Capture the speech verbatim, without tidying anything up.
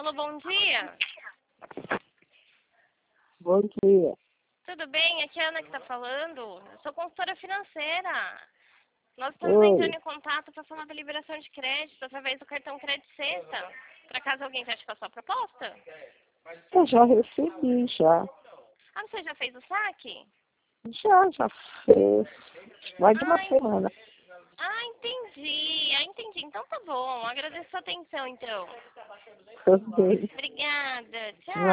Alô, bom dia. Bom dia. Tudo bem? Aqui é a Ana que está falando. Eu sou consultora financeira. Nós estamos Oi. entrando em contato para falar da liberação de crédito através do cartão Crédito Sexta. Por acaso alguém já te passou a proposta? Eu já recebi, já. Ah, você já fez o saque? Já, já fez. Mais de uma Ai, semana. ah, entendi. Ah, entendi. Então tá bom. Agradeço a atenção, então. Tudo bem. Obrigada. Tchau.